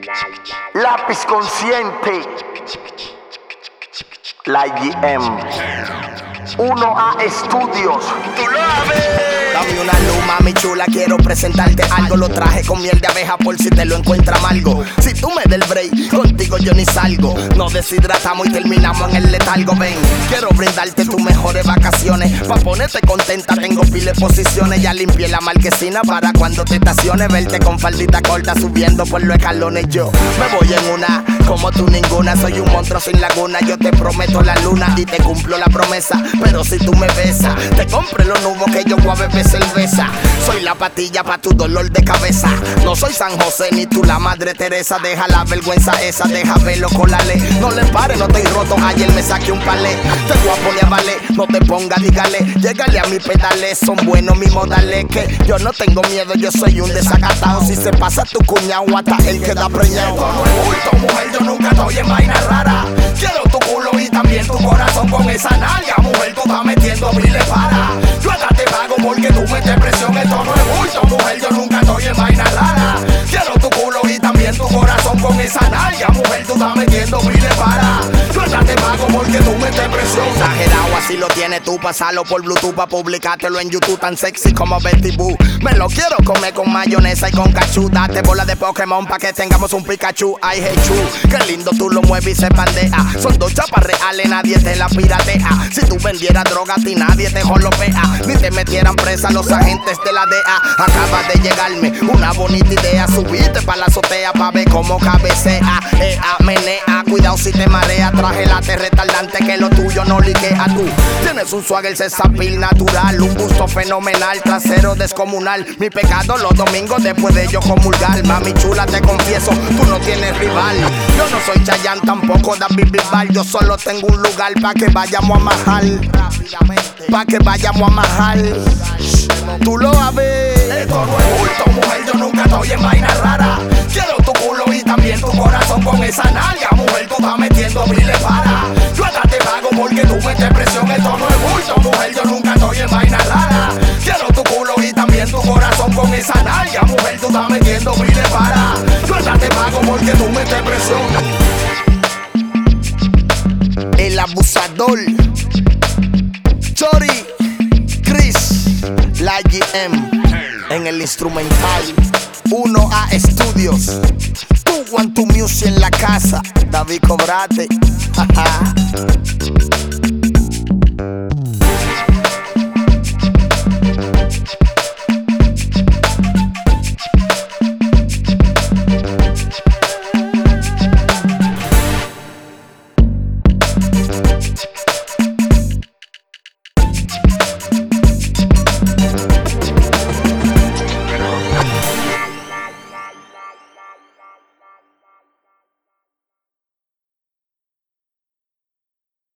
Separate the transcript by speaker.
Speaker 1: Lápiz consciente. La IGM. 1A Studios. Tú lo sabes.
Speaker 2: Dame una luz, mami chula, quiero presentarte algo. Lo traje con miel de abeja por si te lo encuentra amargo. Si tú me des el break, contigo yo ni salgo. Nos deshidratamos y terminamos en el letargo. Ven, quiero brindarte tus mejores vacaciones. Pa' ponerte contenta tengo pile posiciones. Ya limpié la marquesina para cuando te estaciones. Verte con faldita corta subiendo por los escalones. Yo me voy en una, como tú ninguna. Soy un monstruo sin laguna. Yo te prometo la luna y te cumplo la promesa. Pero si tú me besas, te compré los nubos que yo voy a beber cerveza. Soy la patilla pa' tu dolor de cabeza. No soy San José ni tú la madre Teresa. Deja la vergüenza esa, deja verlo con la ley. No le pares, no estoy roto, ayer me saqué un palé. Te voy a poner a valer, no te pongas, dígale. Llégale a mi pedales, son buenos mis modales. Que yo no tengo miedo, yo soy un desacatado. Si se pasa tu cuñado, hasta él queda preñado. Esto no es bulto, mujer, yo nunca estoy en vaina rara. Quiero tu culo y también tu corazón con esa nalga. Mujer, tú estás metiendo miles para. Yo hasta te pago porque tú metes presión. Esto no es bulto, mujer, yo nunca estoy en vaina rara. Quiero tu culo y también tu corazón con esa nalga. Mujer, tú estás metiendo miles para. Yo hasta te pago porque tú metes presión. Exagerado, así lo tienes tú, pasarlo por Bluetooth pa' publicártelo en YouTube tan sexy como Betty Boo. Me lo quiero comer con mayonesa y con cachú. Date bola de Pokémon pa' que tengamos un Pikachu. I hate you, qué lindo tú lo mueves y se pandea. Son dos chapas reales, nadie te la piratea. Si tú vendieras droga a ti nadie te jolopea. Ni te metieran presa los agentes de la DEA. Acaba de llegarme una bonita idea. Subirte pa' la azotea pa' ver cómo cabecea. Menea, cuidado si te marea. Traje la retardante que lo tuyo no liquea. Tú tienes un swagger sesapil natural. Un busto fenomenal, trasero descomunal. Mi pecado los domingos después de yo comulgar. Mami chula te confieso, tú no tienes rival. Yo no soy Chayanne, tampoco David Bisbal. Yo solo tengo un lugar pa' que vayamos a majar. Pa' que vayamos a majar. Tú lo sabes. Esto no es bulto, mujer, yo nunca estoy en vaina rara. Quiero tu culo y también tu corazón con esa nalga. Mujer, tú estás metiendo miles para. Yo hasta te pago porque tú metes presión. Esto no es bulto, mujer, yo nunca estoy en vaina rara. Quiero tu culo y también tu corazón con esa nalga. Mujer, tú estás metiendo miles para. Yo hasta te pago porque tú metes presión. El abusador Chori, Chris, la IGM en el instrumental 1A Studios. Tú want to music en la casa, David Cobrate.